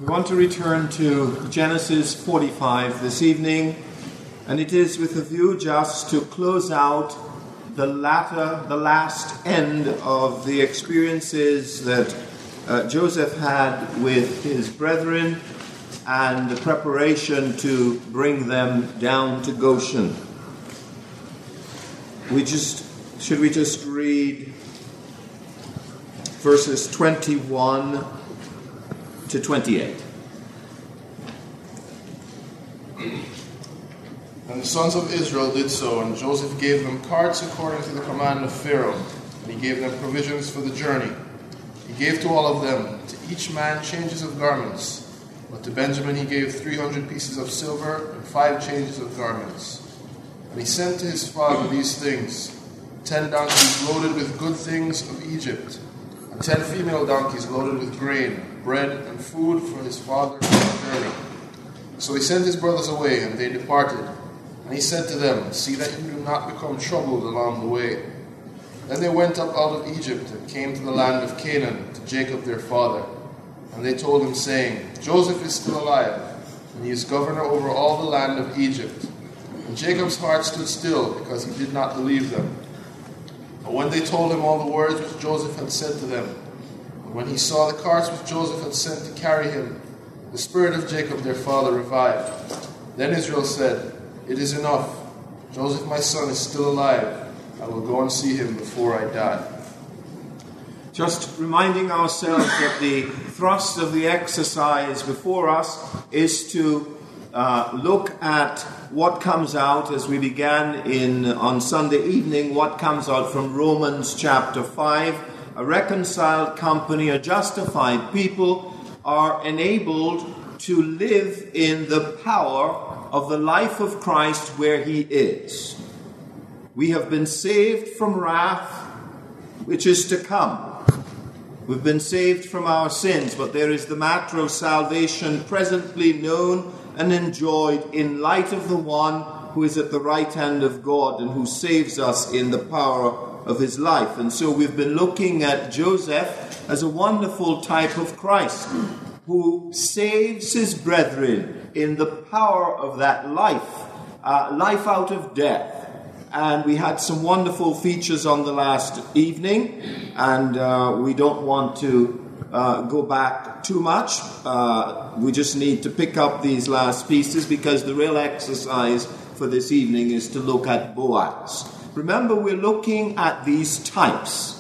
We want to return to Genesis 45 this evening, and it is with a view just to close out the last end of the experiences that Joseph had with his brethren and the preparation to bring them down to Goshen. Should we just read verses 21 to 28. And the sons of Israel did so, and Joseph gave them carts according to the command of Pharaoh, and he gave them provisions for the journey. He gave to all of them, to each man changes of garments, but to Benjamin he gave 300 pieces of silver and 5 changes of garments. And he sent to his father these things: 10 donkeys loaded with good things of Egypt, and 10 female donkeys loaded with grain, bread, and food for his father on the journey. So he sent his brothers away, and they departed. And he said to them, "See that you do not become troubled along the way." Then they went up out of Egypt, and came to the land of Canaan, to Jacob their father. And they told him, saying, "Joseph is still alive, and he is governor over all the land of Egypt." And Jacob's heart stood still, because he did not believe them. But when they told him all the words which Joseph had said to them, and when he saw the carts which Joseph had sent to carry him, the spirit of Jacob their father revived. Then Israel said, "It is enough. Joseph my son is still alive. I will go and see him before I die." Just reminding ourselves that the thrust of the exercise before us is to look at what comes out, as we began on Sunday evening, what comes out from Romans chapter 5. A reconciled company, a justified people, are enabled to live in the power of the life of Christ where he is. We have been saved from wrath, which is to come. We've been saved from our sins, but there is the matter of salvation presently known and enjoyed in light of the one who is at the right hand of God and who saves us in the power of his life. And so we've been looking at Joseph as a wonderful type of Christ, who saves his brethren in the power of that life out of death. And we had some wonderful features on the last evening, and we don't want to go back too much. We just need to pick up these last pieces, because the real exercise for this evening is to look at Boaz. Remember, we're looking at these types.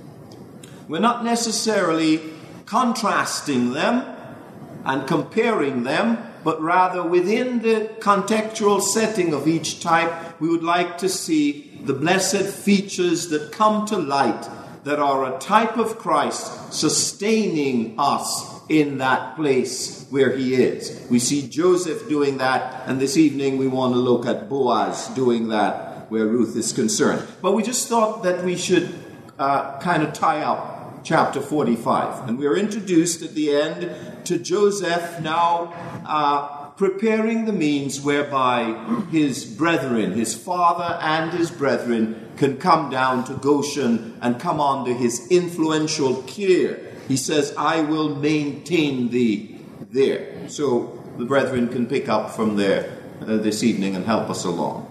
We're not necessarily contrasting them and comparing them, but rather within the contextual setting of each type, we would like to see the blessed features that come to light, that are a type of Christ sustaining us in that place where he is. We see Joseph doing that, and this evening we want to look at Boaz doing that where Ruth is concerned. But we just thought that we should kind of tie up chapter 45. And we're introduced at the end to Joseph now preparing the means whereby his brethren, his father and his brethren, can come down to Goshen and come under his influential care. He says, "I will maintain thee there." So the brethren can pick up from there this evening and help us along.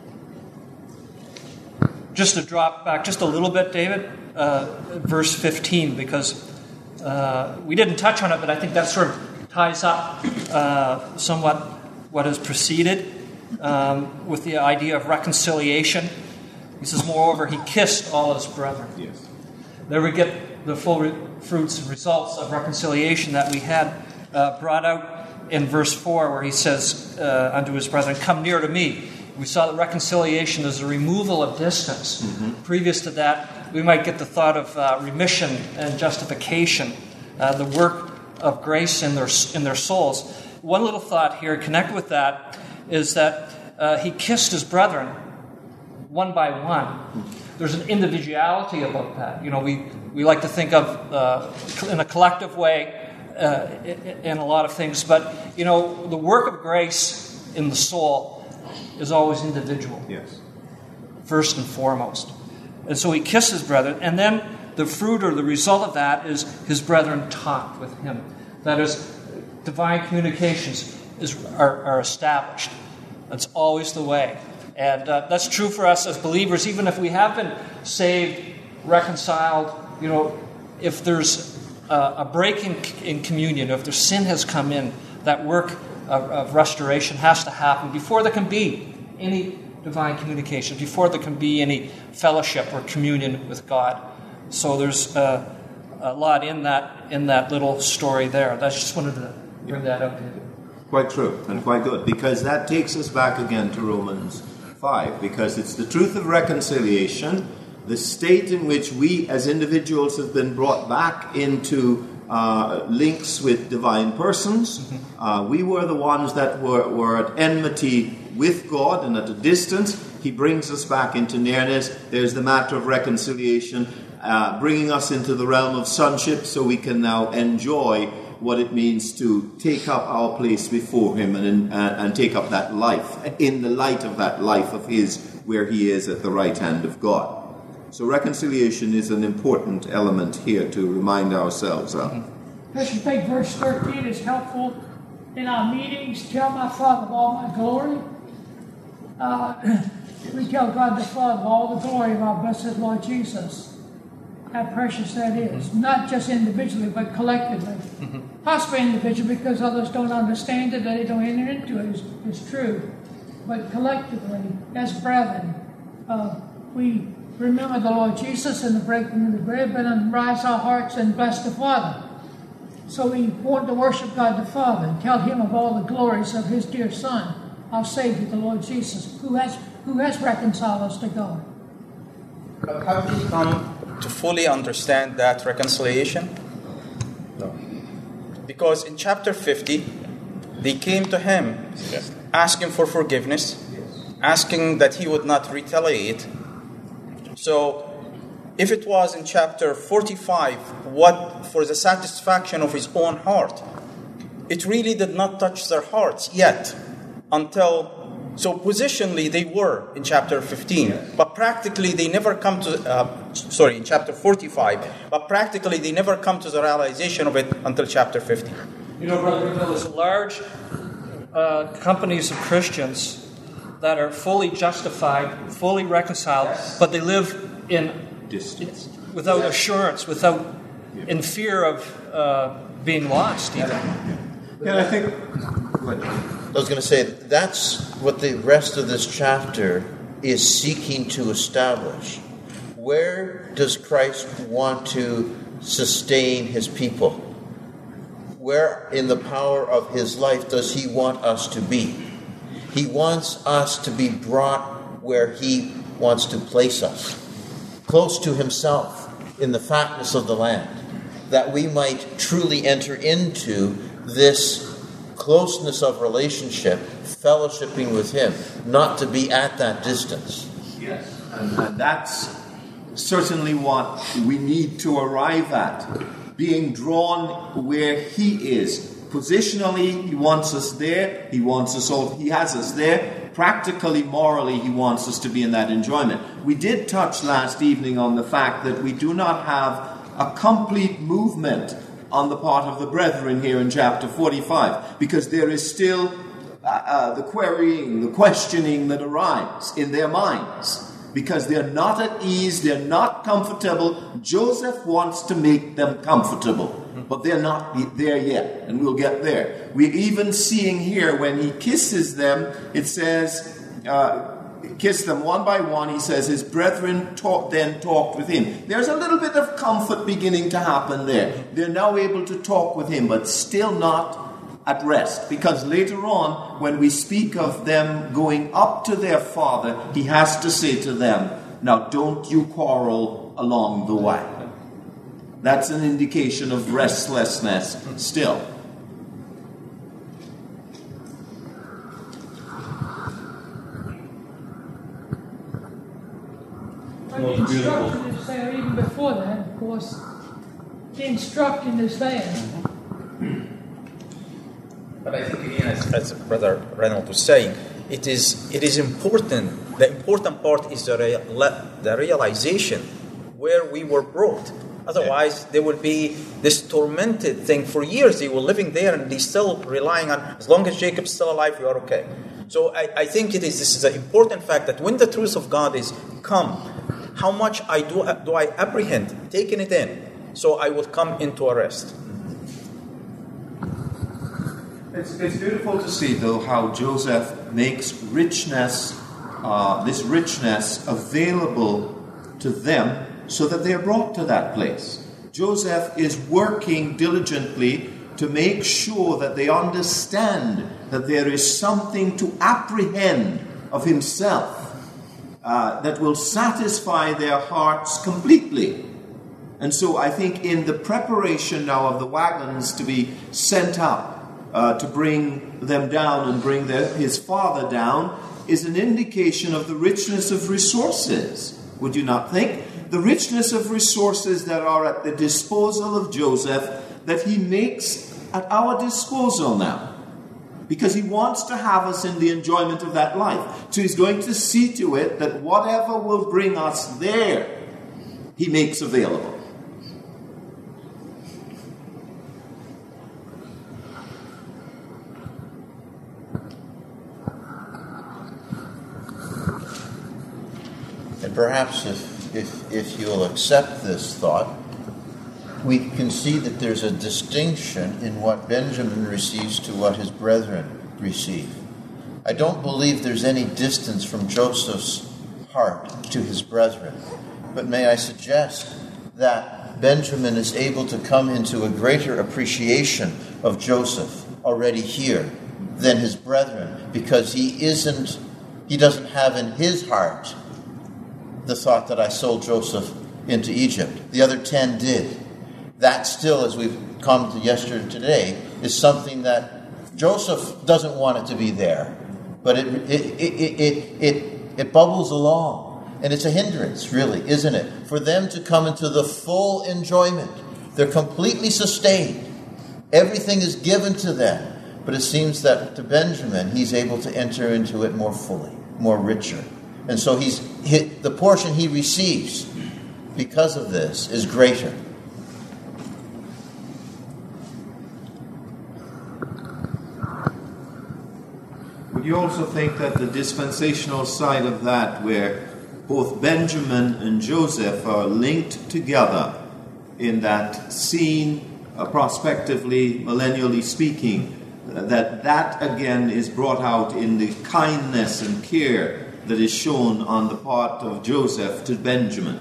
Just to drop back just a little bit, David, verse 15, because we didn't touch on it, but I think that sort of ties up somewhat what has preceded with the idea of reconciliation. He says, "Moreover, he kissed all his brethren." Yes. There we get the full fruits and results of reconciliation that we had brought out in verse 4, where he says unto his brethren, "Come near to me." We saw that reconciliation is a removal of distance. Mm-hmm. Previous to that, we might get the thought of remission and justification, the work of grace in their souls. One little thought here connected with that is that he kissed his brethren one by one. There's an individuality about that. You know, we like to think of in a collective way in a lot of things, but you know, the work of grace in the soul is always individual. Yes. First and foremost. And so he kissed his brethren, and then the fruit or the result of that is his brethren talked with him. That is, divine communications are established. That's always the way. And that's true for us as believers, even if we have been saved, reconciled. If there's a break in communion, if their sin has come in, that work of restoration has to happen before there can be any divine communication, before there can be any fellowship or communion with God. So there's a lot in that little story there. I just wanted to bring that up here. Quite true and quite good, because that takes us back again to Romans 5, because it's the truth of reconciliation, the state in which we as individuals have been brought back into links with divine persons. We were the ones that were at enmity with God and at a distance. He brings us back into nearness. There's the matter of reconciliation, bringing us into the realm of sonship, so we can now enjoy what it means to take up our place before Him and take up that life, in the light of that life of His, where He is at the right hand of God. So reconciliation is an important element here to remind ourselves of. I should think verse 13 is helpful in our meetings. Tell my Father of all my glory. We tell God the Father of all the glory of our blessed Lord Jesus. How precious that is. Not just individually, but collectively. Possibly individually, because others don't understand it, they don't enter into it. It's true. But collectively, as brethren, we remember the Lord Jesus and the breaking of the bread, but rise our hearts and bless the Father. So we want to worship God the Father and tell Him of all the glories of His dear Son, our Savior, the Lord Jesus, who has reconciled us to God. But have we come to fully understand that reconciliation? No. Because in chapter 50, they came to Him asking for forgiveness, asking that He would not retaliate. So, if it was in chapter 45, what for the satisfaction of His own heart, it really did not touch their hearts yet until... So positionally they were in chapter 15, but practically they never come to, in chapter 45, but practically they never come to the realization of it until chapter 50. Brother, there's large companies of Christians that are fully justified, fully reconciled, but they live in distance, without assurance, in fear of being lost even. Yeah, I think... I was going to say, that's what the rest of this chapter is seeking to establish. Where does Christ want to sustain His people? Where in the power of His life does He want us to be? He wants us to be brought where He wants to place us, close to Himself in the fatness of the land, that we might truly enter into this closeness of relationship, fellowshipping with Him, not to be at that distance. Yes, and that's certainly what we need to arrive at, being drawn where He is. Positionally, He wants us there. He wants us all. He has us there. Practically, morally, He wants us to be in that enjoyment. We did touch last evening on the fact that we do not have a complete movement on the part of the brethren here in chapter 45, because there is still the querying, the questioning that arrives in their minds, because they're not at ease, they're not comfortable. Joseph wants to make them comfortable, but they're not there yet, and we'll get there. We're even seeing here when he kisses them, it says, kiss them one by one, he says, his brethren then talked with him. There's a little bit of comfort beginning to happen there. They're now able to talk with him, but still not at rest. Because later on, when we speak of them going up to their father, he has to say to them, now don't you quarrel along the way. That's an indication of restlessness still. The instruction is there even before that, of course. The instruction is there. But I think again, as Brother Reynolds was saying, it is important. The important part is the realization where we were brought. Otherwise, there will be this tormented thing for years. They were living there and they still relying on, as long as Jacob's still alive, we are okay. So I think this is an important fact that when the truth of God is come, how much do I apprehend, taking it in, so I will come into a rest. It's beautiful to see, though, how Joseph makes this richness available to them so that they are brought to that place. Joseph is working diligently to make sure that they understand that there is something to apprehend of himself that will satisfy their hearts completely. And so I think in the preparation now of the wagons to be sent up to bring them down and bring his father down is an indication of the richness of resources, would you not think? The richness of resources that are at the disposal of Joseph that he makes at our disposal now. Because he wants to have us in the enjoyment of that life. So he's going to see to it that whatever will bring us there, he makes available. And perhaps if you'll accept this thought, we can see that there's a distinction in what Benjamin receives to what his brethren receive. I don't believe there's any distance from Joseph's heart to his brethren. But may I suggest that Benjamin is able to come into a greater appreciation of Joseph already here than his brethren, because he doesn't have in his heart the thought that I sold Joseph into Egypt. The other 10 did. That still, as we've come to yesterday today, is something that Joseph doesn't want it to be there, but it bubbles along, and it's a hindrance, really, isn't it, for them to come into the full enjoyment. They're completely sustained. Everything is given to them, but it seems that to Benjamin, he's able to enter into it more fully, more richer, and so the portion he receives because of this is greater. Would you also think that the dispensational side of that, where both Benjamin and Joseph are linked together in that scene, prospectively, millennially speaking, that again is brought out in the kindness and care that is shown on the part of Joseph to Benjamin?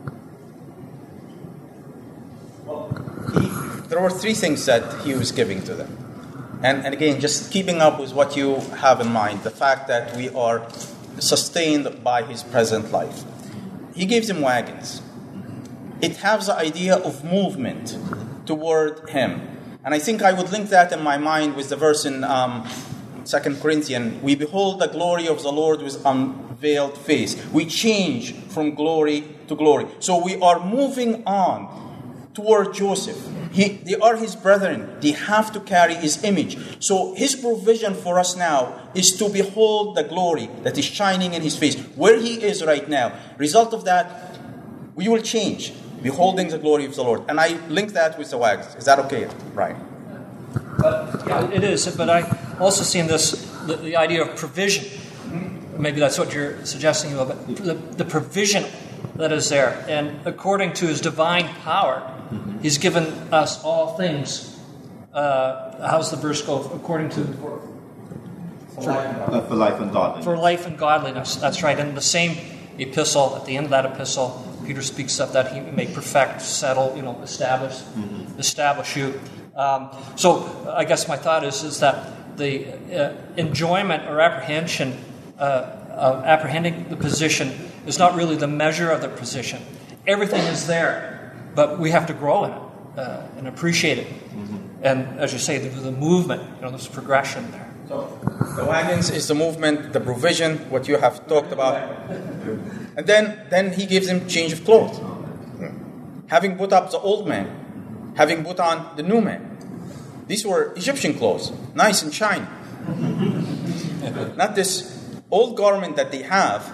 Well, there were three things that he was giving to them. And again, just keeping up with what you have in mind, the fact that we are sustained by his present life. He gives them wagons. It has the idea of movement toward him. And I think I would link that in my mind with the verse in 2 Corinthians, we behold the glory of the Lord with unveiled face. We change from glory to glory. So we are moving on toward Joseph. They are his brethren. They have to carry his image. So his provision for us now is to behold the glory that is shining in his face, where he is right now. Result of that, we will change, beholding the glory of the Lord. And I link that with the wagons. Is that okay? Right. But yeah, it is. But I also see in this the idea of provision. Maybe that's what you're suggesting a little bit. The provision that is there, and according to his divine power, he's given us all things. How's the verse go? According to for life and godliness. For life and godliness. That's right. And the same epistle, at the end of that epistle, Peter speaks of that he may perfect, settle, establish you. So I guess my thought is that the enjoyment or apprehension of apprehending the position is not really the measure of the position. Everything is there, but we have to grow in it and appreciate it. And as you say, the movement, there's progression there. So the wagons is the movement, the provision, what you have talked about. And then he gives him change of clothes. Having put up the old man, having put on the new man. These were Egyptian clothes, nice and shiny. Not this old garment that they have,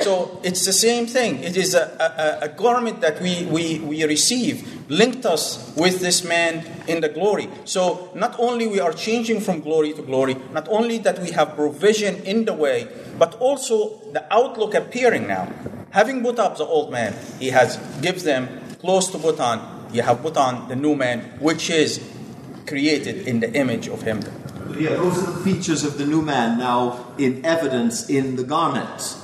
So it's the same thing. It is a garment that we receive, linked us with this man in the glory. So not only we are changing from glory to glory, not only that we have provision in the way, but also the outlook appearing now. Having put up the old man, he gives them clothes to put on. You have put on the new man, which is created in the image of him. Yeah, those are the features of the new man now in evidence in the garments.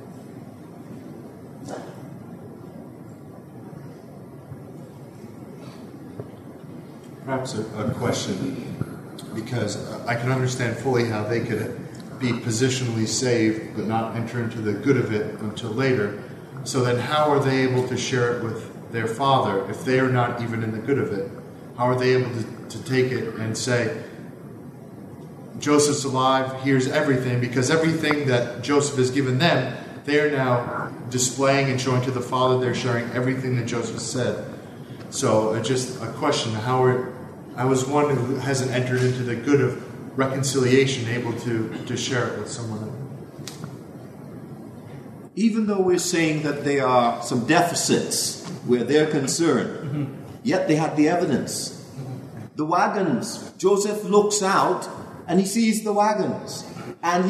Perhaps a question, because I can understand fully how they could be positionally saved but not enter into the good of it until later. So then how are they able to share it with their father if they are not even in the good of it? How are they able to take it and say, Joseph's alive, here's everything, because everything that Joseph has given them, they are now displaying and showing to the father. They're sharing everything that Joseph said. So just a question, I was one who hasn't entered into the good of reconciliation, able to share it with someone else. Even though we're saying that there are some deficits where they're concerned, yet they had the evidence. The wagons, Joseph looks out and he sees the wagons. And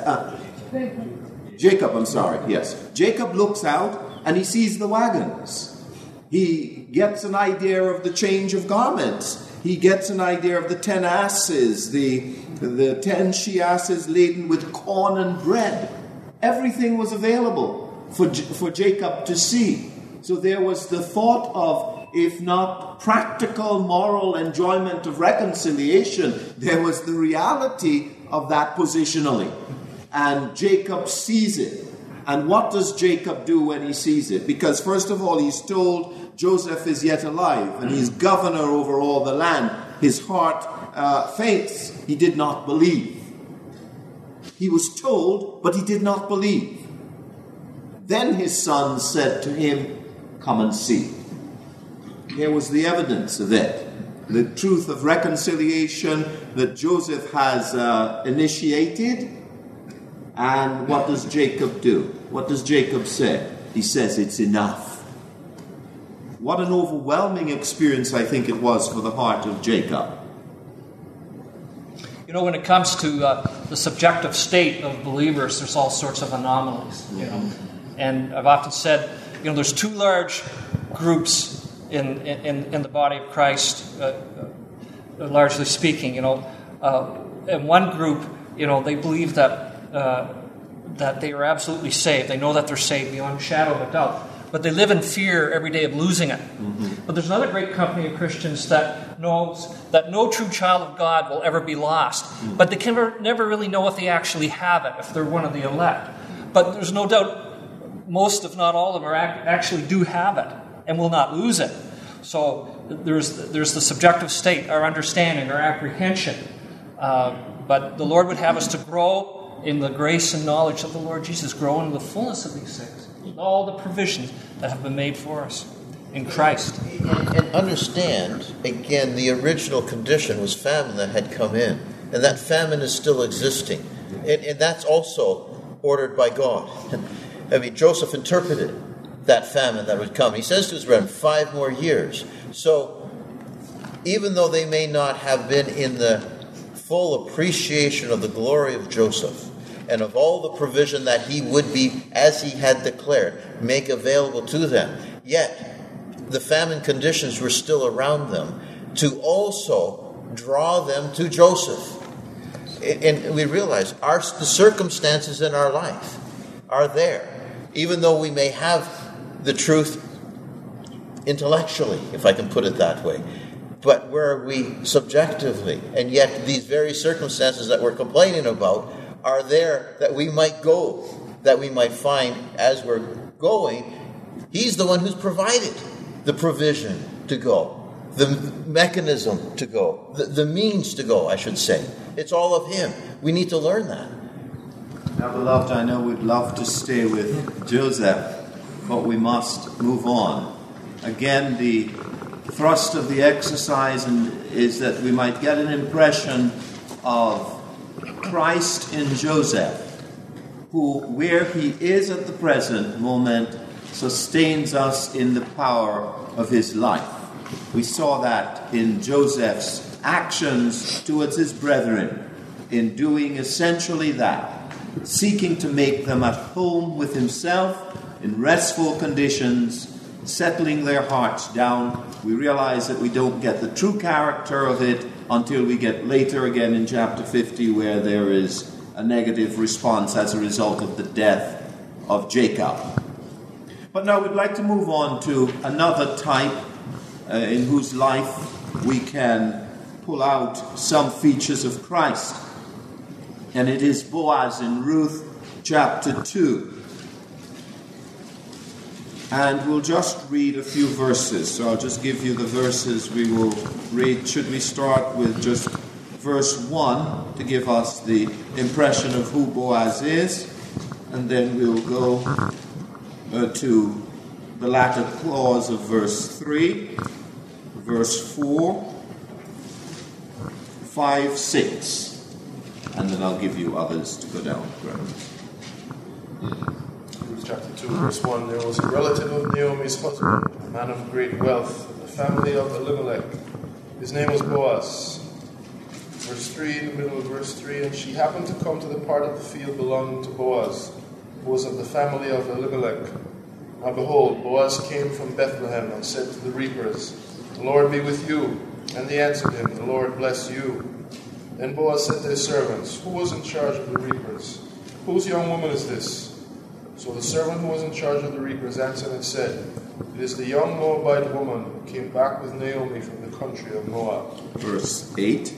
Jacob, I'm sorry, yes. Jacob looks out and he sees the wagons. He gets an idea of the change of garments. He gets an idea of the 10 asses, the 10 she-asses laden with corn and bread. Everything was available for Jacob to see. So there was the thought of, if not practical moral enjoyment of reconciliation, there was the reality of that positionally. And Jacob sees it. And what does Jacob do when he sees it? Because first of all, he's told Joseph is yet alive and he's governor over all the land. His heart faints. He did not believe. He was told, but he did not believe. Then his sons said to him, come and see. Here was the evidence of it. The truth of reconciliation that Joseph has initiated. And what does Jacob do? What does Jacob say? He says it's enough. What an overwhelming experience I think it was for the heart of Jacob. You know, when it comes to the subjective state of believers, there's all sorts of anomalies, you know. And I've often said, you know, there's two large groups in the body of Christ, largely speaking, you know. In one group, you know, they believe that they are absolutely saved. They know that they're saved beyond a shadow of a doubt. But they live in fear every day of losing it. But there's another great company of Christians that knows that no true child of God will ever be lost. But they can never really know if they actually have it, if they're one of the elect. But there's no doubt most, if not all of them, actually do have it and will not lose it. So there's the subjective state, our understanding, our apprehension. But the Lord would have us to grow in the grace and knowledge of the Lord Jesus, grow into the fullness of these things. All the provisions that have been made for us in Christ. And understand, again, the original condition was famine that had come in. And that famine is still existing. And that's also ordered by God. I mean, Joseph interpreted that famine that would come. He says to his brethren, 5 more years. So, even though they may not have been in the full appreciation of the glory of Joseph, and of all the provision that he would be, as he had declared, make available to them, yet the famine conditions were still around them to also draw them to Joseph. And we realize the circumstances in our life are there, even though we may have the truth intellectually, if I can put it that way. But where are we subjectively? And yet these very circumstances that we're complaining about are there that we might go, that we might find as we're going. He's the one who's provided the provision to go, the mechanism to go, the means to go, I should say. It's all of Him. We need to learn that. Now, beloved, I know we'd love to stay with Joseph, but we must move on. Again, the thrust of the exercise is that we might get an impression of Christ in Joseph, who, where he is at the present moment, sustains us in the power of his life. We saw that in Joseph's actions towards his brethren, in doing essentially that, seeking to make them at home with himself in restful conditions, settling their hearts down. We realize that we don't get the true character of it until we get later again in chapter 50, where there is a negative response as a result of the death of Jacob. But now we'd like to move on to another type in whose life we can pull out some features of Christ. And it is Boaz in Ruth chapter 2. And we'll just read a few verses. So I'll just give you the verses we will read. Should we start with just verse 1 to give us the impression of who Boaz is? And then we'll go to the latter clause of verse 3, verse 4, 5, 6. And then I'll give you others to go down. Chapter 2, verse 1, there was a relative of Naomi's husband, a man of great wealth, of the family of Elimelech. His name was Boaz. Verse 3, in the middle of verse 3, and she happened to come to the part of the field belonging to Boaz, who was of the family of Elimelech. Now behold, Boaz came from Bethlehem and said to the reapers, "The Lord be with you." And they answered him, "The Lord bless you." Then Boaz said to his servants, "Who was in charge of the reapers? Whose young woman is this?" So the servant who was in charge of the reapers answered and said, "It is the young Moabite woman who came back with Naomi from the country of Moab." Verse 8.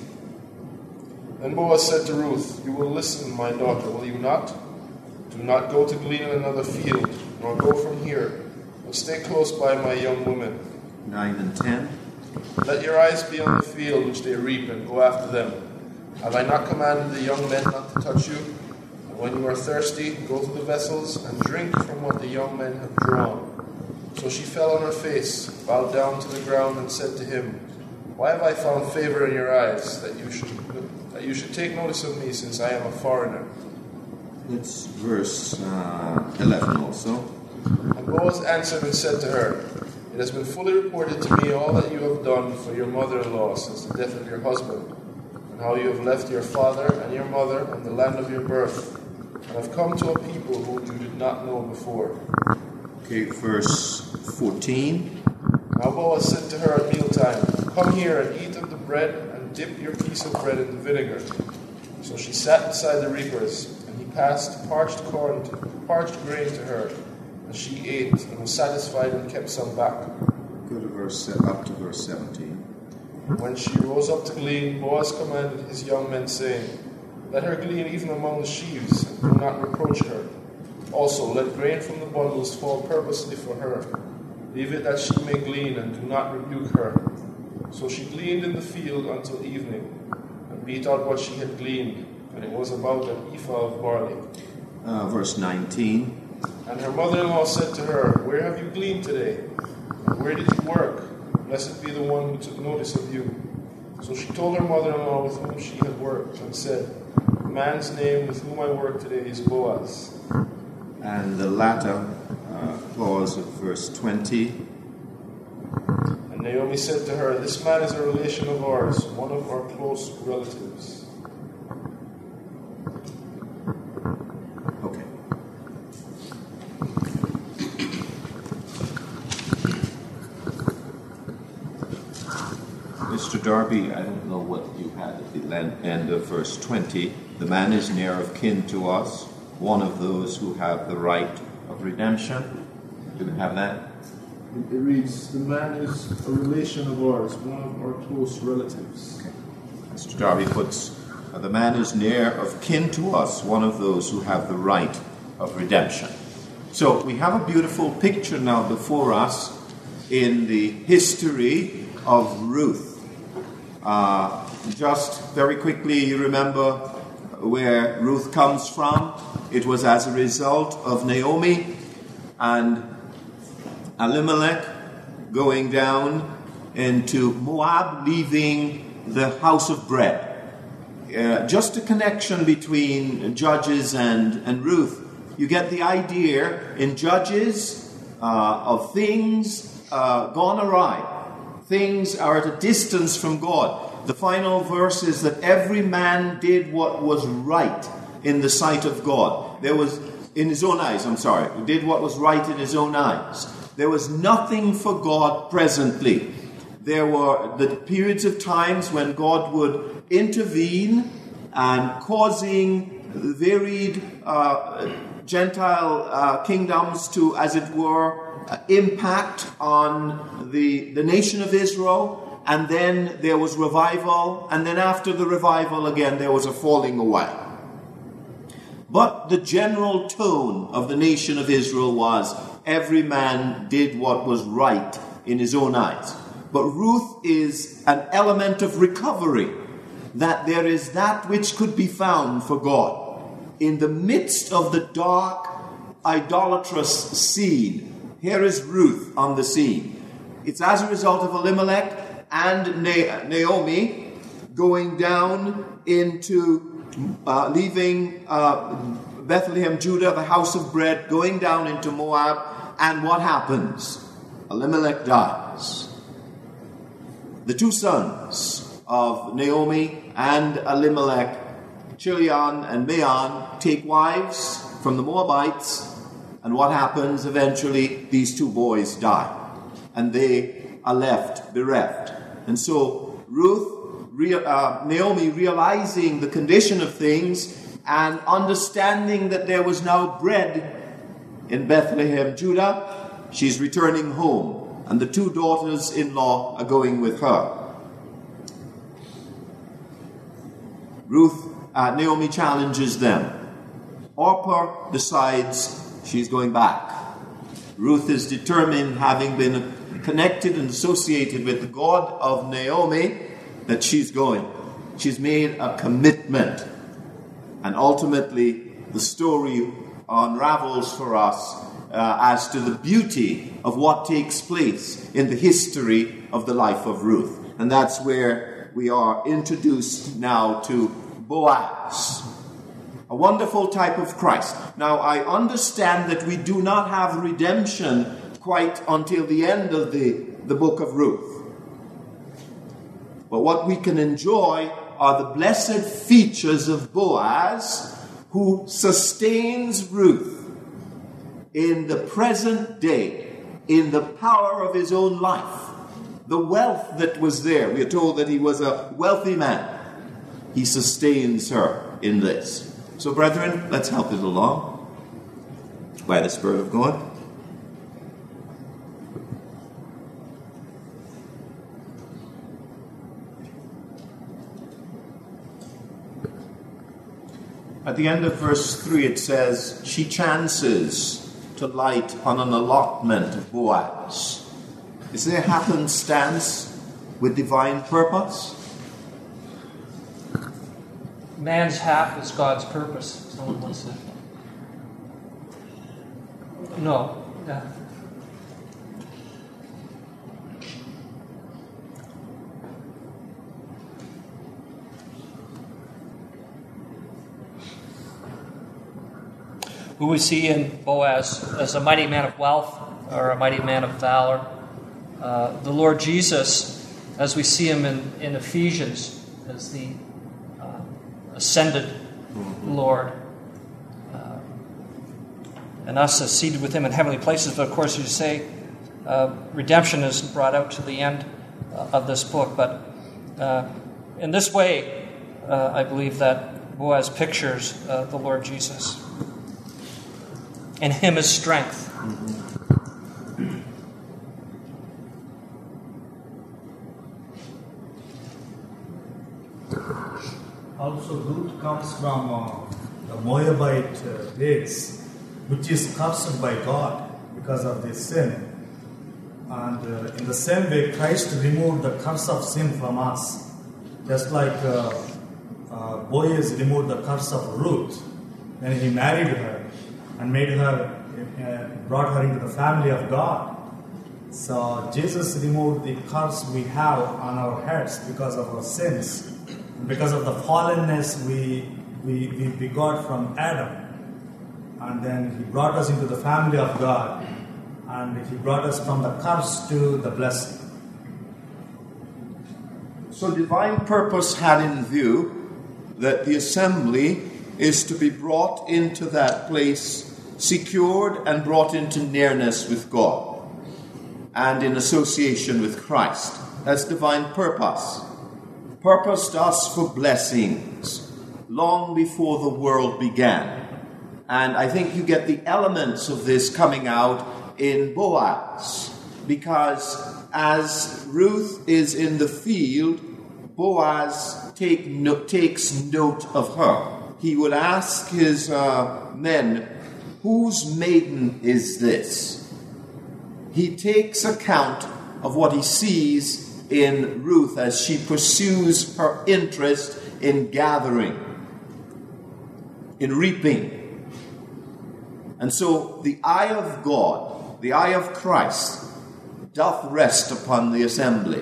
Then Boaz said to Ruth, "You will listen, my daughter, will you not? Do not go to glean in another field, nor go from here, but stay close by my young women." 9 and 10. Let your eyes be on the field which they reap, and go after them. Have I not commanded the young men not to touch you? And when you are thirsty, go to the vessels, and drink from what the young men have drawn. So she fell on her face, bowed down to the ground, and said to him, "Why have I found favor in your eyes, that you should take notice of me, since I am a foreigner?" It's verse 11 also. And Boaz answered and said to her, "It has been fully reported to me all that you have done for your mother-in-law since the death of your husband, and how you have left your father and your mother and the land of your birth, and have come to a people whom you did not know before." Okay, verse 14. Now Boaz said to her at mealtime, "Come here and eat of the bread, and dip your piece of bread in the vinegar." So she sat beside the reapers, and he passed parched grain to her, and she ate and was satisfied and kept some back. Go to up to verse 17. When she rose up to glean, Boaz commanded his young men, saying, "Let her glean even among the sheaves, and do not reproach her. Also let grain from the bundles fall purposely for her. Leave it that she may glean, and do not rebuke her." So she gleaned in the field until evening, and beat out what she had gleaned, and it was about an ephah of barley. Verse 19. And her mother-in-law said to her, "Where have you gleaned today? And where did you work? Blessed be the one who took notice of you." So she told her mother-in-law with whom she had worked, and said, "The man's name with whom I work today is Boaz." And the latter clause of verse 20. And Naomi said to her, "This man is a relation of ours, one of our close relatives." Okay. Mr. Darby, I don't know what you had at the end of verse 20. The man is near of kin to us, one of those who have the right of redemption. Do we have that? It reads, "The man is a relation of ours, one of our close relatives." Okay. Mr. Darby puts, the man is near of kin to us, one of those who have the right of redemption. So we have a beautiful picture now before us in the history of Ruth. Just very quickly, you remember where Ruth comes from. It was as a result of Naomi and Elimelech going down into Moab, leaving the house of bread. Just a connection between Judges and Ruth You get the idea in Judges of things gone awry. Things are at a distance from God. The final verse is that every man did what was right in the sight of God. Did what was right in his own eyes. There was nothing for God presently. There were the periods of times when God would intervene and causing varied Gentile kingdoms to, as it were, impact on the nation of Israel. And then there was revival. And then after the revival again, there was a falling away. But the general tone of the nation of Israel was every man did what was right in his own eyes. But Ruth is an element of recovery, that there is that which could be found for God. In the midst of the dark, idolatrous scene, here is Ruth on the scene. It's as a result of Elimelech and Naomi going down into leaving Bethlehem, Judah, the house of bread, going down into Moab. And what happens? Elimelech dies. The two sons of Naomi and Elimelech, Chilion and Maon, take wives from the Moabites. And what happens? Eventually, these two boys die. And they are left bereft. And so Naomi, realizing the condition of things and understanding that there was now bread in Bethlehem, Judah, she's returning home. And the two daughters-in-law are going with her. Naomi challenges them. Orpah decides she's going back. Ruth is determined, having been connected and associated with the God of Naomi, that she's going. She's made a commitment. And ultimately, the story unravels for us as to the beauty of what takes place in the history of the life of Ruth. And that's where we are introduced now to Boaz, a wonderful type of Christ. Now, I understand that we do not have redemption quite until the end of the book of Ruth. But what we can enjoy are the blessed features of Boaz, who sustains Ruth in the present day, in the power of his own life. The wealth that was there, we are told that he was a wealthy man. He sustains her in this. So, brethren, let's help it along by the Spirit of God. At the end of verse 3 it says, she chances to light on an allotment of Boaz. Is there happenstance with divine purpose? Man's half is God's purpose. Someone once said. No. Yeah. Who we see in Boaz as a mighty man of wealth or a mighty man of valor. The Lord Jesus, as we see him in Ephesians, as the ascended Lord, and us as seated with him in heavenly places. But of course, as you say, redemption is brought out to the end of this book. But in this way, I believe that Boaz pictures the Lord Jesus. In him is strength. Also, Ruth comes from the Moabite race, which is cursed by God because of their sin. And in the same way, Christ removed the curse of sin from us, just like Boaz removed the curse of Ruth when he married her and made her, brought her into the family of God. So Jesus removed the curse we have on our heads because of our sins. Because of the fallenness we got from Adam. and then He brought us into the family of God, and He brought us from the curse to the blessing. So divine purpose had in view that the assembly is to be brought into that place, secured and brought into nearness with God and in association with Christ. That's divine purpose. Purposed us for blessings long before the world began. And I think you get the elements of this coming out in Boaz, because as Ruth is in the field, Boaz takes note of her. He would ask his men, whose maiden is this? He takes account of what he sees in Ruth as she pursues her interest in gathering, in reaping. And so the eye of God, the eye of Christ, doth rest upon the assembly.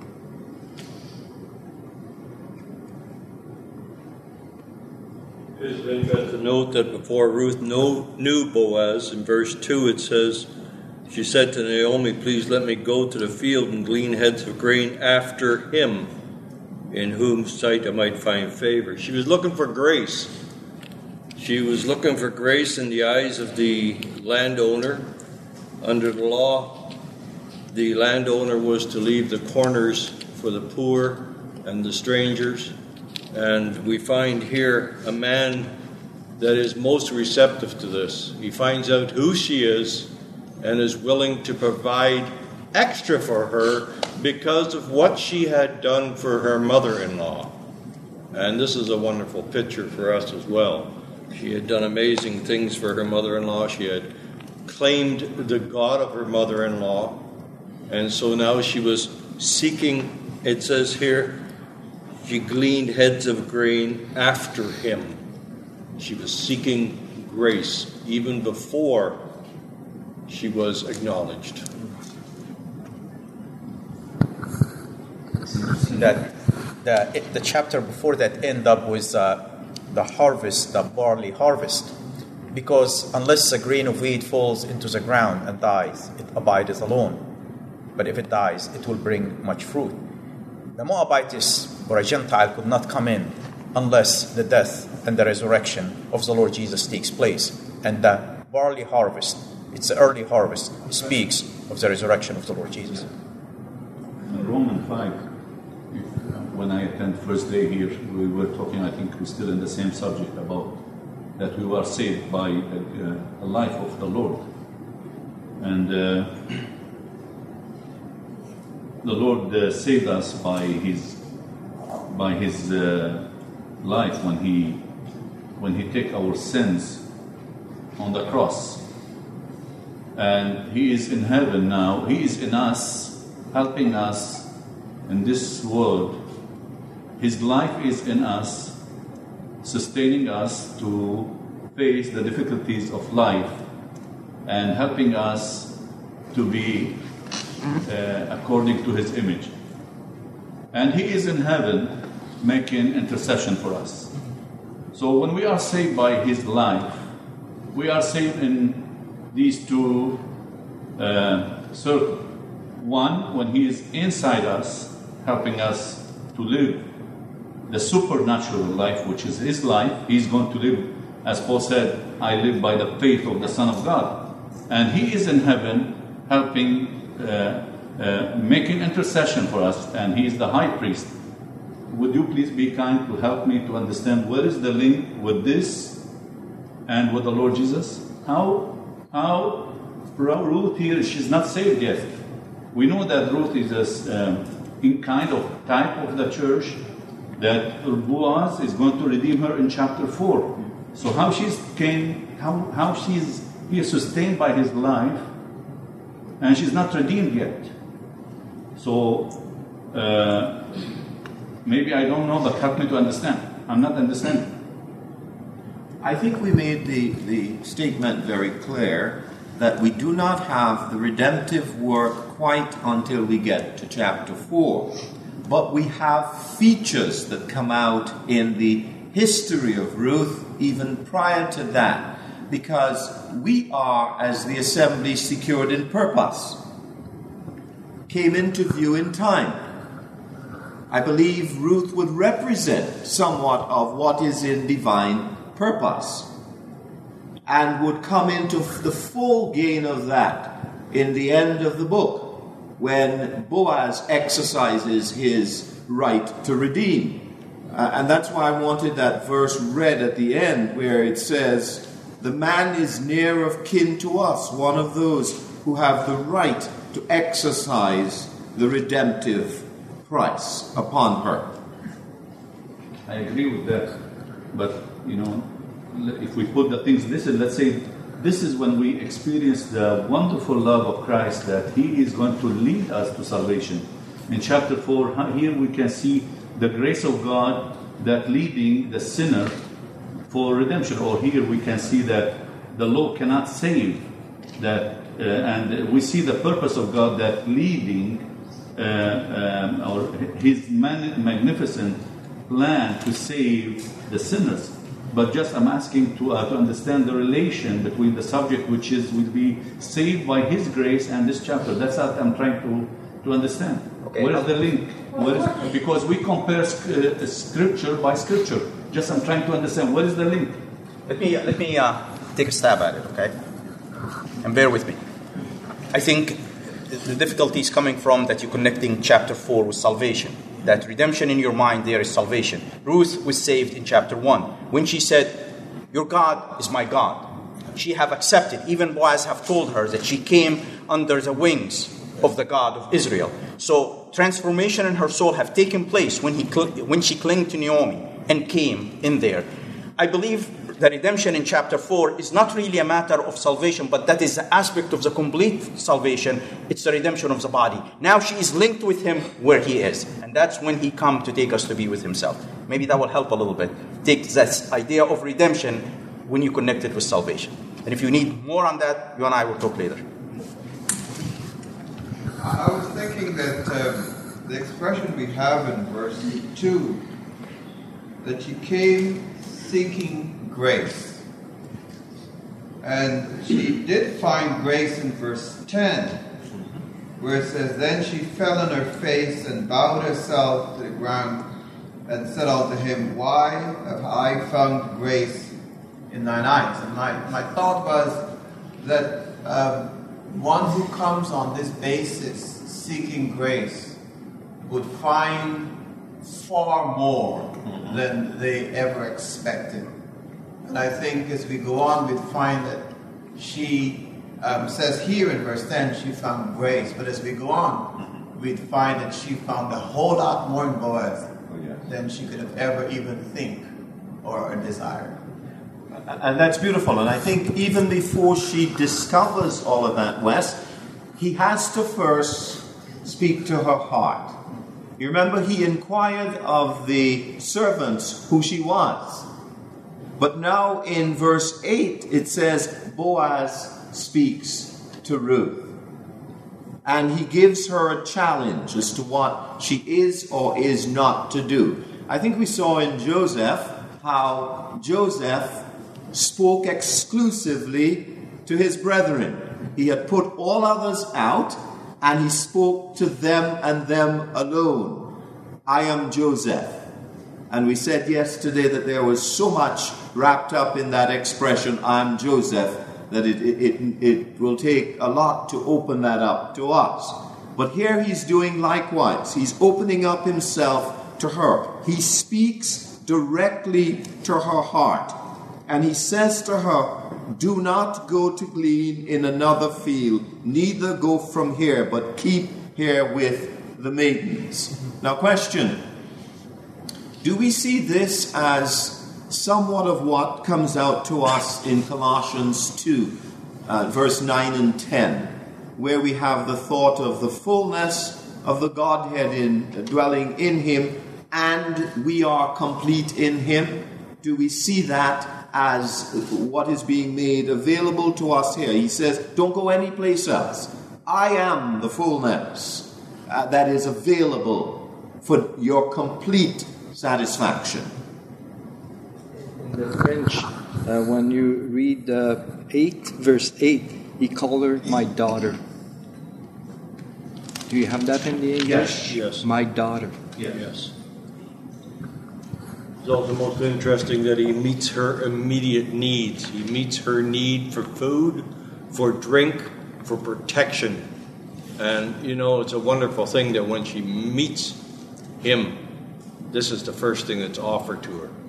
It is interesting to note that before Ruth knew Boaz, in verse 2 it says, she said to Naomi, please let me go to the field and glean heads of grain after him, in whose sight I might find favor. She was looking for grace. She was looking for grace in the eyes of the landowner. Under the law, the landowner was to leave the corners for the poor and the strangers. And we find here a man that is most receptive to this. He finds out who she is and is willing to provide extra for her because of what she had done for her mother-in-law. And this is a wonderful picture for us as well. She had done amazing things for her mother-in-law. She had claimed the God of her mother-in-law. And so now she was seeking, it says here, she gleaned heads of grain after him. She was seeking grace even before she was acknowledged. That the chapter before that end up with the harvest, the barley harvest, because unless a grain of wheat falls into the ground and dies, it abideth alone. But if it dies, it will bring much fruit. The Moabitess or a Gentile could not come in unless the death and the resurrection of the Lord Jesus takes place. And the barley harvest, it's the early harvest, speaks of the resurrection of the Lord Jesus. In Romans 5, when I attend first day here, we were talking, I think we're still in the same subject about that we were saved by a life of the Lord. And the Lord saved us by His life when He took our sins on the cross. And He is in heaven now. He is in us, helping us in this world. His life is in us, sustaining us to face the difficulties of life and helping us to be according to His image. And He is in heaven making intercession for us. So when we are saved by His life, we are saved in these two circles. One, when He is inside us, helping us to live the supernatural life, which is His life. He's going to live, as Paul said, I live by the faith of the Son of God. And He is in heaven helping, making intercession for us, and He is the high priest. Would you please be kind to help me to understand where is the link with this and with the Lord Jesus? How Ruth here, she's not saved yet. We know that Ruth is in kind of type of the church, that Boaz is going to redeem her in chapter 4. So how she is sustained by his life, and she's not redeemed yet. So maybe I don't know, but help me to understand. I'm not understanding. I think we made the statement very clear that we do not have the redemptive work quite until we get to chapter 4. But we have features that come out in the history of Ruth even prior to that because we are, as the assembly secured in purpose, came into view in time. I believe Ruth would represent somewhat of what is in divine purpose and would come into the full gain of that in the end of the book when Boaz exercises his right to redeem. And that's why I wanted that verse read at the end where it says, "The man is near of kin to us," one of those who have the right to exercise the redemptive price upon her. I agree with that. But, if we put the things, let's say, this is when we experience the wonderful love of Christ, that He is going to lead us to salvation. In chapter 4, here we can see the grace of God that leading the sinner for redemption. Or here we can see that the law cannot save, that, and we see the purpose of God that leading or His magnificent plan to save the sinners. But just I'm asking to understand the relation between the subject which will be saved by His grace and this chapter. That's what I'm trying to understand. Okay. Where is the link? Because we compare scripture by scripture. Just I'm trying to understand what is the link. Let me take a stab at it, okay? And bear with me. I think the difficulty is coming from that you're connecting chapter 4 with salvation. That redemption in your mind there is salvation. Ruth was saved in chapter 1. When she said, "Your God is my God," she have accepted. Even Boaz have told her that she came under the wings of the God of Israel. So transformation in her soul have taken place when she clung to Naomi and came in there. I believe the redemption in chapter 4 is not really a matter of salvation, but that is the aspect of the complete salvation. It's the redemption of the body. Now she is linked with Him where He is. And that's when He come to take us to be with Himself. Maybe that will help a little bit. Take that idea of redemption when you connect it with salvation. And if you need more on that, you and I will talk later. I was thinking that the expression we have in verse 2, that she came seeking grace. And she did find grace in verse 10, where it says, "Then she fell on her face and bowed herself to the ground and said unto him, Why have I found grace in thine eyes?" And my thought was that one who comes on this basis, seeking grace, would find far more than they ever expected. And I think as we go on, we'd find that she says here in verse 10, she found grace. But as we go on, we'd find that she found a whole lot more in Boaz than she could have ever even think or desired. And that's beautiful. And I think even before she discovers all of that, Wes, he has to first speak to her heart. You remember he inquired of the servants who she was. But now in verse 8 it says Boaz speaks to Ruth. And he gives her a challenge as to what she is or is not to do. I think we saw in Joseph how Joseph spoke exclusively to his brethren. He had put all others out and he spoke to them and them alone. "I am Joseph." And we said yesterday that there was so much wrapped up in that expression, "I am Joseph," that it will take a lot to open that up to us. But here he's doing likewise. He's opening up himself to her. He speaks directly to her heart. And he says to her, "Do not go to glean in another field, neither go from here, but keep here with the maidens." Now question, do we see this as somewhat of what comes out to us in Colossians 2, verse 9 and 10, where we have the thought of the fullness of the Godhead dwelling in Him, and we are complete in Him? Do we see that as what is being made available to us here? He says, don't go anyplace else. I am the fullness that is available for your complete satisfaction. the French, when you read 8, verse 8, he called her my daughter. Do you have that in the English? Yes. My daughter. Yes. It's also most interesting that he meets her immediate needs. He meets her need for food, for drink, for protection. And, it's a wonderful thing that when she meets him, this is the first thing that's offered to her.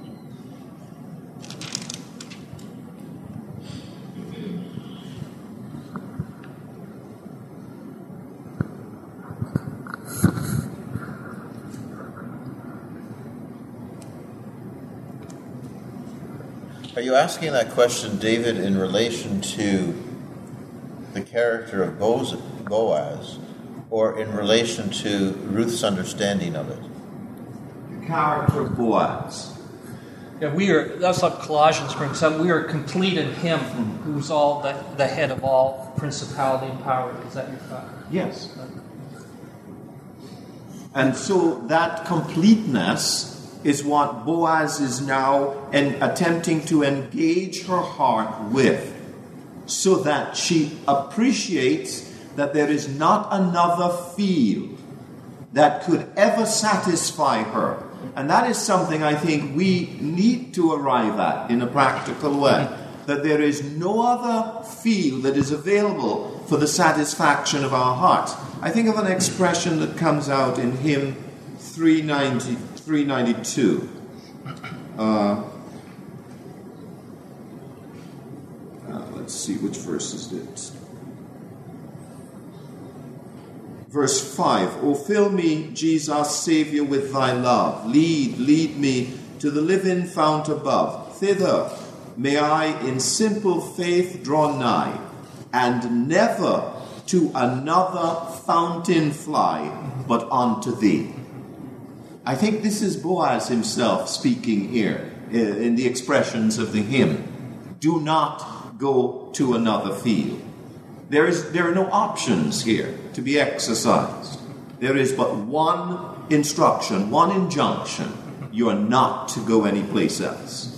Are you asking that question, David, in relation to the character of Boaz, or in relation to Ruth's understanding of it? The character of Boaz. Yeah, that's what Colossians brings up. We are complete in Him, who's all the head of all principality and power. Is that your thought? Yes. And so that completeness is what Boaz is now attempting to engage her heart with, so that she appreciates that there is not another field that could ever satisfy her. And that is something I think we need to arrive at in a practical way, that there is no other field that is available for the satisfaction of our hearts. I think of an expression that comes out in hymn 392. Let's see, which verse is it? Verse 5. O fill me, Jesus, Saviour, with thy love. Lead me to the living fount above. Thither may I in simple faith draw nigh, and never to another fountain fly, but unto thee. I think this is Boaz himself speaking here in the expressions of the hymn. Do not go to another field. There are no options here to be exercised. There is but one instruction, one injunction. You are not to go anyplace else.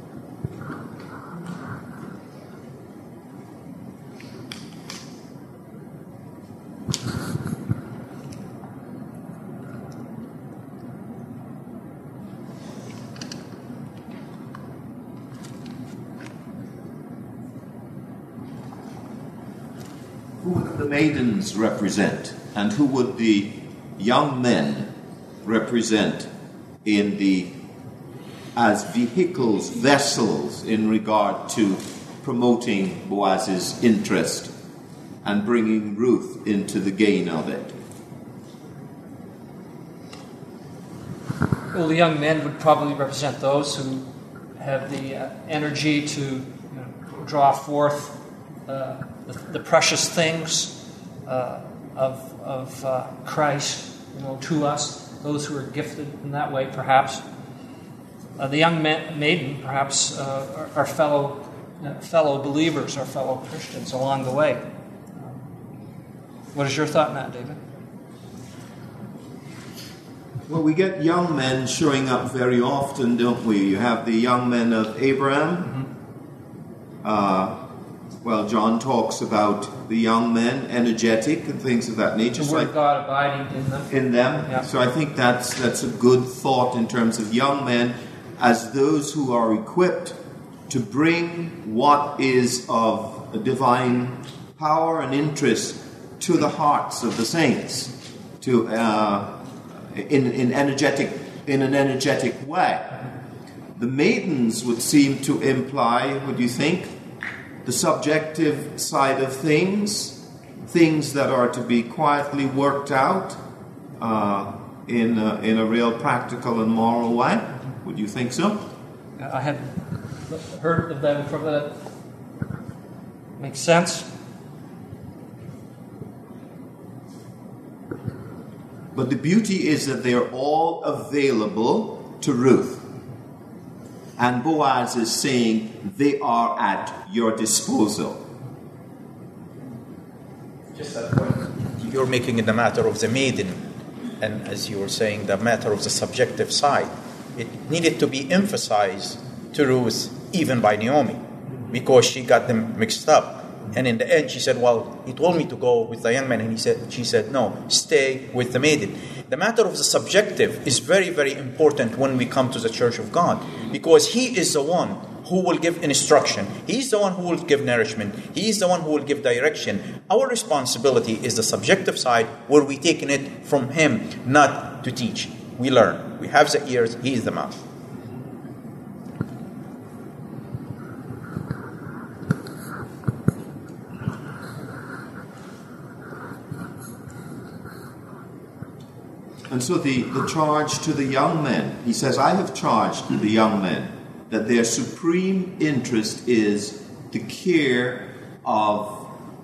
Who would the maidens represent, and who would the young men represent as vehicles, vessels in regard to promoting Boaz's interest and bringing Ruth into the gain of it? Well, the young men would probably represent those who have the energy to draw forth the precious things of Christ, to us. Those who are gifted in that way, perhaps. The young maiden, perhaps, are fellow believers, or fellow Christians along the way. What is your thought on that, David? Well, we get young men showing up very often, don't we? You have the young men of Abraham. John talks about the young men, energetic and things of that nature. The Word of God abiding in them. Yeah. So I think that's a good thought in terms of young men as those who are equipped to bring what is of divine power and interest to the hearts of the saints, to in an energetic way. The maidens would seem to imply, what do you think? The subjective side of things that are to be quietly worked out in a real practical and moral way. Would you think so? I had heard of that before. That makes sense. But the beauty is that they are all available to Ruth. And Boaz is saying they are at your disposal. Just that point you're making in the matter of the maiden, and as you were saying, the matter of the subjective side, it needed to be emphasized to Ruth, even by Naomi, because she got them mixed up. And in the end, she said, well, he told me to go with the young man. And she said, no, stay with the maiden. The matter of the subjective is very, very important when we come to the Church of God, because he is the one who will give instruction. He's the one who will give nourishment. He's the one who will give direction. Our responsibility is the subjective side, where we taking it from him, not to teach. We learn. We have the ears, he is the mouth. And so the charge to the young men, he says, I have charged the young men that their supreme interest is the care of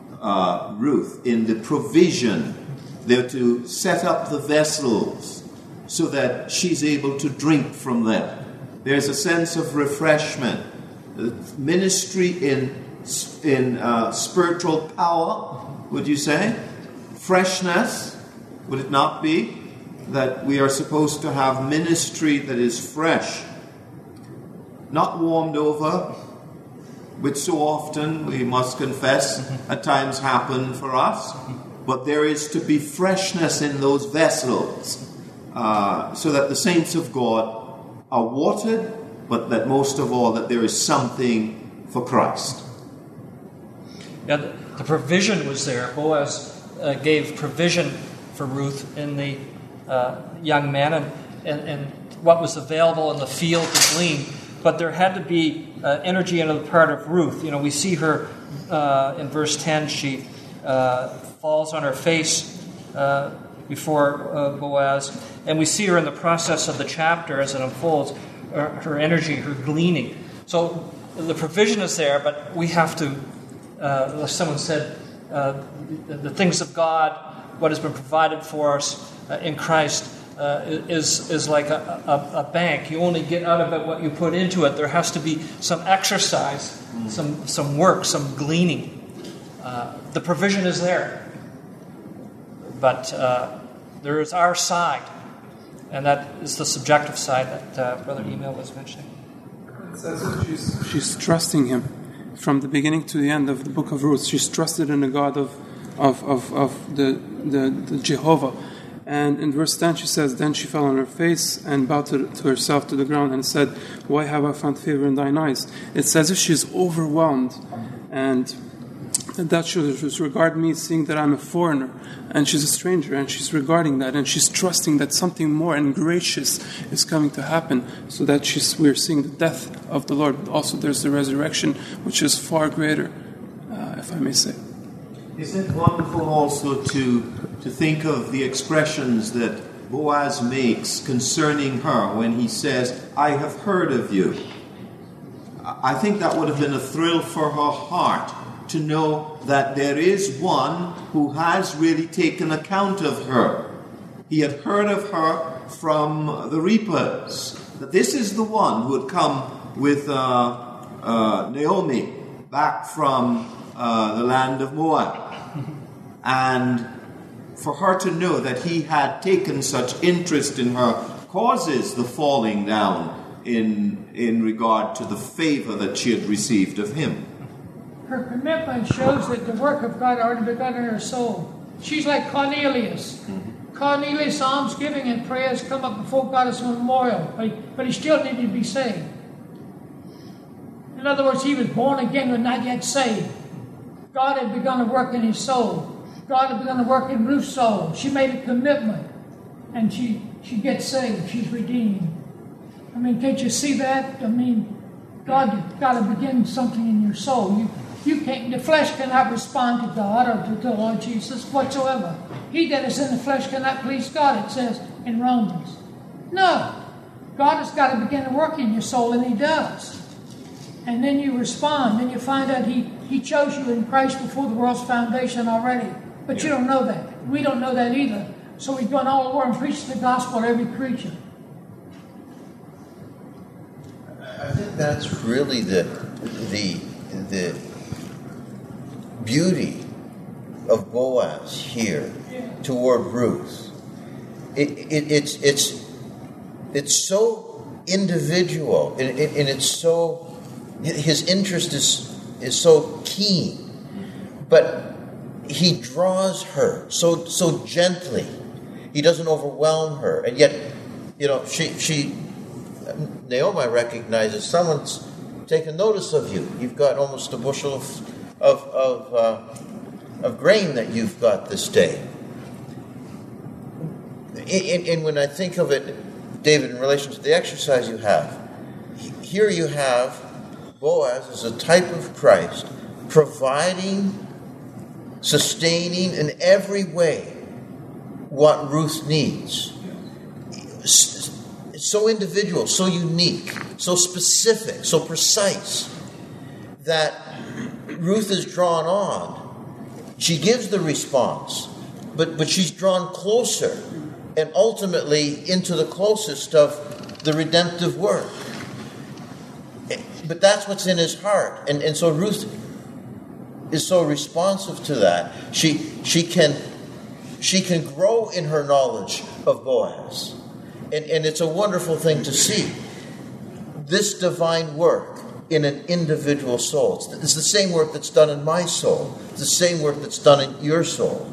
Ruth in the provision. They're to set up the vessels so that she's able to drink from them. There's a sense of refreshment. Ministry in spiritual power, would you say? Freshness, would it not be? That we are supposed to have ministry that is fresh, not warmed over, which so often, we must confess, at times happen for us. But there is to be freshness in those vessels, so that the saints of God are watered, but that most of all, that there is something for Christ. Yeah, the provision was there. Boaz gave provision for Ruth in the young man and what was available in the field to glean. But there had to be energy on the part of Ruth. You know, we see her in verse 10. She falls on her face before Boaz. And we see her in the process of the chapter as it unfolds, her energy, her gleaning. So the provision is there, but we have to, as someone said, the things of God, what has been provided for us in Christ, is like a bank. You only get out of it what you put into it. There has to be some exercise, some work, some gleaning. The provision is there. But there is our side, and that is the subjective side that Brother Emil was mentioning. It's as if she's trusting him from the beginning to the end of the book of Ruth. She's trusted in the God of the Jehovah. And in verse 10 she says, then she fell on her face and bowed to herself to the ground and said, why have I found favor in thine eyes? It's as if she's overwhelmed, and that should regard me, seeing that I'm a foreigner and she's a stranger, and she's regarding that, and she's trusting that something more and gracious is coming to happen, so that we're seeing the death of the Lord, but also there's the resurrection, which is far greater, if I may say. Isn't it wonderful also to think of the expressions that Boaz makes concerning her when he says, I have heard of you? I think that would have been a thrill for her heart to know that there is one who has really taken account of her. He had heard of her from the reapers, that this is the one who had come with Naomi back from the land of Moab. And for her to know that he had taken such interest in her causes the falling down in regard to the favor that she had received of him. Her commitment shows that the work of God already begun in her soul. She's like Cornelius. Mm-hmm. Cornelius' almsgiving and prayers come up before God as a memorial, but he still needed to be saved. In other words, he was born again but not yet saved. God had begun to work in his soul. God had begun to work in Ruth's soul. She made a commitment, and she gets saved. She's redeemed. I mean, can't you see that? I mean, God got to begin something in your soul. You can't. The flesh cannot respond to God or to the Lord Jesus whatsoever. He that is in the flesh cannot please God, it says in Romans. No. God has got to begin to work in your soul, and he does. And then you respond. Then you find out he chose you in Christ before the world's foundation already. But you don't know that. We don't know that either. So we've gone all over and preached the gospel to every creature. I think that's really the beauty of Boaz here toward Ruth. It's so individual, and it's so, his interest is so keen, but he draws her so gently. He doesn't overwhelm her, and yet, Naomi recognizes someone's taken notice of you. You've got almost a bushel of grain that you've got this day. And when I think of it, David, in relation to the exercise you have, here you have Boaz as a type of Christ, providing, sustaining in every way what Ruth needs. It's so individual, so unique, so specific, so precise, that Ruth is drawn on. She gives the response, but she's drawn closer, and ultimately into the closest of the redemptive work. But that's what's in his heart. And so Ruth is so responsive to that. She can grow in her knowledge of Boaz. And it's a wonderful thing to see. This divine work in an individual soul. It's the same work that's done in my soul. It's the same work that's done in your soul.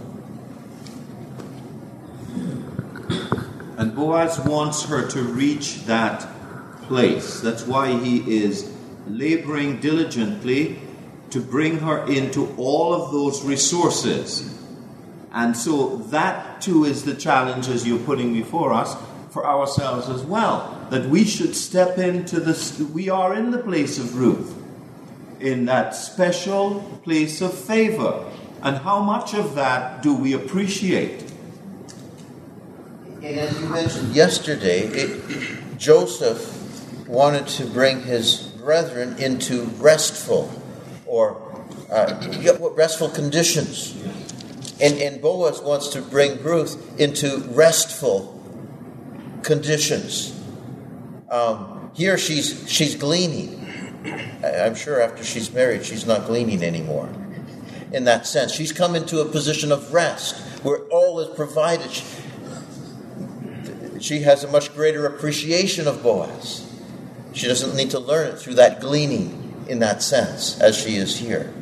And Boaz wants her to reach that place. That's why he is laboring diligently to bring her into all of those resources. And so that too is the challenge, as you're putting before us, for ourselves as well. That we should step into this. We are in the place of Ruth, in that special place of favor. And how much of that do we appreciate? And as you mentioned yesterday, Joseph wanted to bring his brethren into restful restful conditions. And Boaz wants to bring Ruth into restful conditions. Here she's gleaning. I'm sure after she's married, she's not gleaning anymore. In that sense, she's come into a position of rest where all is provided. She has a much greater appreciation of Boaz. She doesn't need to learn it through that gleaning in that sense as she is here.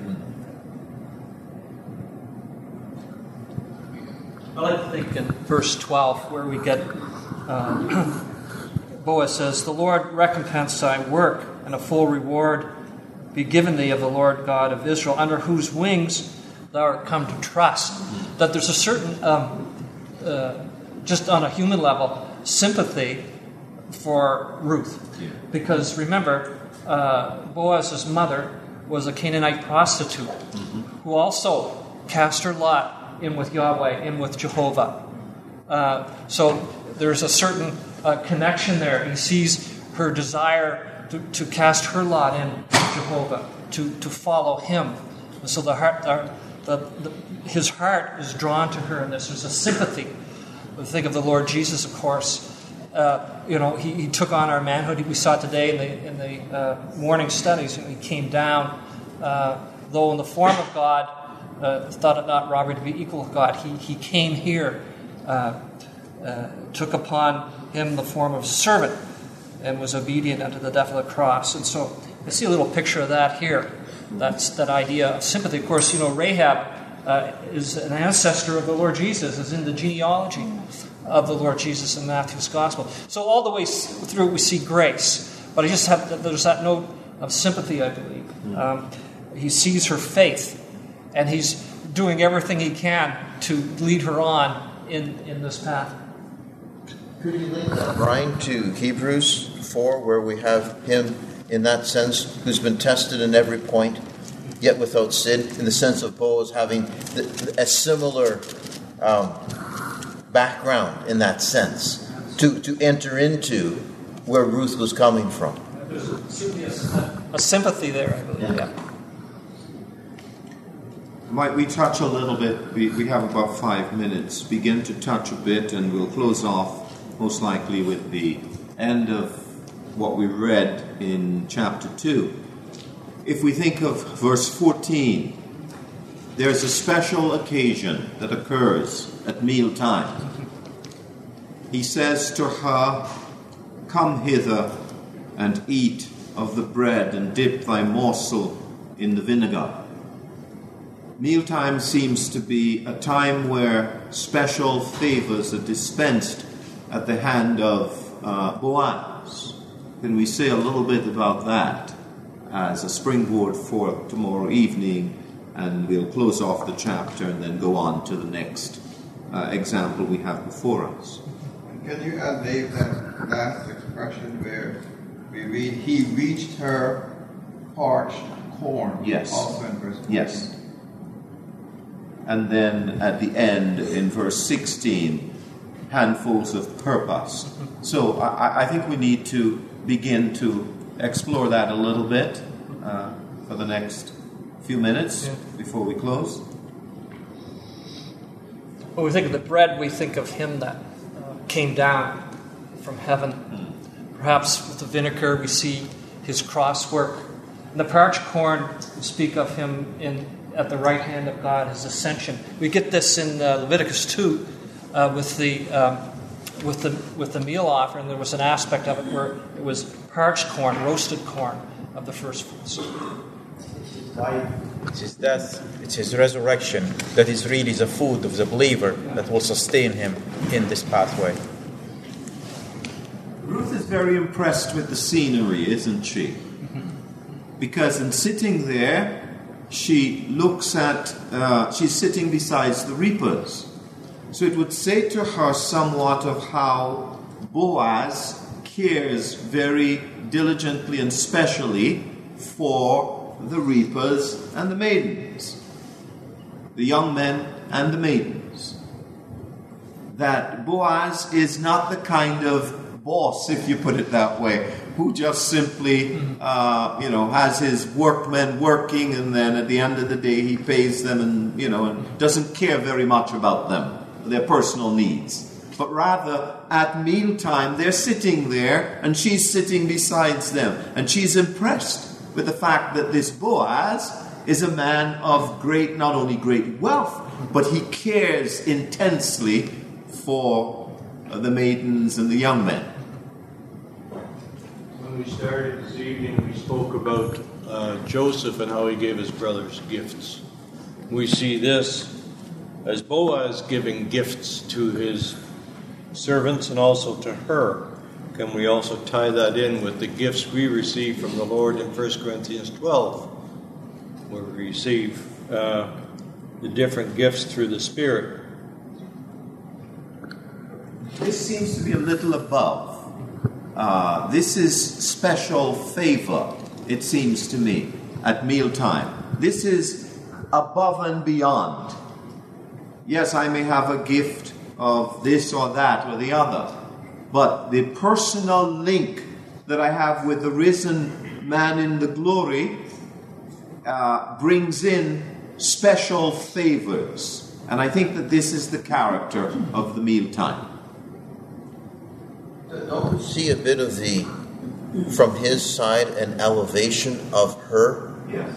I like to think in verse 12 where we get Boaz says, "The Lord recompense thy work, and a full reward be given thee of the Lord God of Israel, under whose wings thou art come to trust." That there's a certain, just on a human level, sympathy for Ruth. Because remember, Boaz's mother was a Canaanite prostitute who also cast her lot in with Yahweh, in with Jehovah. So there's a certain connection there. He sees her desire to cast her lot in with Jehovah, to follow him. And so his heart is drawn to her in this. There's a sympathy. Think of the Lord Jesus, of course. He took on our manhood. We saw it today in the morning studies. He came down, though in the form of God, thought it not robbery to be equal with God. He came here, took upon him the form of a servant, and was obedient unto the death of the cross. And so I see a little picture of that here. That's that idea of sympathy. Of course, Rahab is an ancestor of the Lord Jesus, is in the genealogy of the Lord Jesus in Matthew's Gospel. So all the way through we see grace. But there's that note of sympathy, I believe. He sees her faith, and he's doing everything he can to lead her on in this path. Could you link that, Brian, to Hebrews 4, where we have him, in that sense, who's been tested in every point, yet without sin, in the sense of Boaz having a similar background in that sense, to enter into where Ruth was coming from. There's certainly a sympathy there, I believe. Yeah. Might we touch a little bit? We have about 5 minutes. Begin to touch a bit, and we'll close off most likely with the end of what we read in chapter 2. If we think of verse 14, there's a special occasion that occurs at mealtime. He says to her, "Come hither and eat of the bread and dip thy morsel in the vinegar. Mealtime seems to be a time where special favors are dispensed at the hand of Boaz. Can we say a little bit about that as a springboard for tomorrow evening? And we'll close off the chapter and then go on to the next example we have before us. Can you add, Dave, that last expression where we read, he reached her parched corn? Yes. Also in verse 14. Yes. And then at the end, in verse 16, handfuls of purpose. So I think we need to begin to explore that a little bit for the next few minutes before we close. When we think of the bread, we think of him that came down from heaven. Perhaps with the vinegar, we see his cross work. And the parched corn, we speak of him at the right hand of God, his ascension. We get this in Leviticus 2 with the meal offering. There was an aspect of it where it was parched corn, roasted corn of the first fruits. It's his death, it's his resurrection that is really the food of the believer that will sustain him in this pathway. Ruth is very impressed with the scenery, isn't she? Because in sitting there, she looks at, she's sitting beside the reapers. So it would say to her somewhat of how Boaz cares very diligently and specially for the reapers and the maidens, the young men and the maidens. That Boaz is not the kind of boss, if you put it that way, who just simply, has his workmen working, and then at the end of the day he pays them, and doesn't care very much about them, their personal needs. But rather, at mealtime, they're sitting there, and she's sitting beside them, and she's impressed with the fact that this Boaz is a man of not only great wealth, but he cares intensely for the maidens and the young men. When we started this evening, we spoke about Joseph and how he gave his brothers gifts. We see this as Boaz giving gifts to his servants and also to her. Can we also tie that in with the gifts we receive from the Lord in 1 Corinthians 12, where we receive the different gifts through the Spirit? This seems to be a little above. This is special favor, it seems to me, at mealtime. This is above and beyond. Yes, I may have a gift of this or that or the other, but the personal link that I have with the risen man in the glory brings in special favors. And I think that this is the character of the mealtime. Don't we see a bit of from his side, an elevation of her? Yes.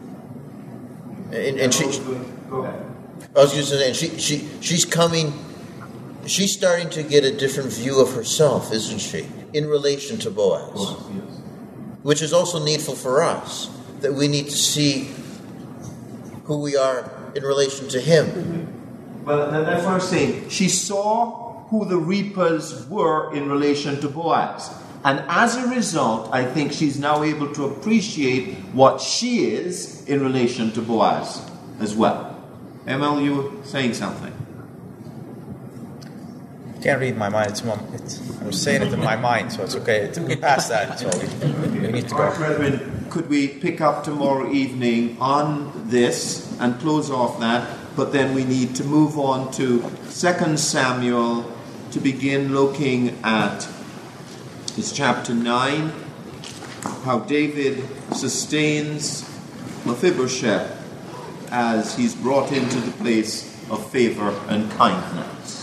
And she, go ahead. I was going to say, and she's starting to get a different view of herself, isn't she, in relation to Boaz? Yes. Which is also needful for us, that we need to see who we are in relation to him. Well, that's what I'm saying. She saw who the reapers were in relation to Boaz. And as a result, I think she's now able to appreciate what she is in relation to Boaz as well. ML, you were saying something. You can't read my mind. I'm saying it in my mind, so it's okay. We passed that, so we need to go. All right, brethren, could we pick up tomorrow evening on this and close off that? But then we need to move on to 2 Samuel to begin looking at this chapter 9, how David sustains Mephibosheth as he's brought into the place of favor and kindness.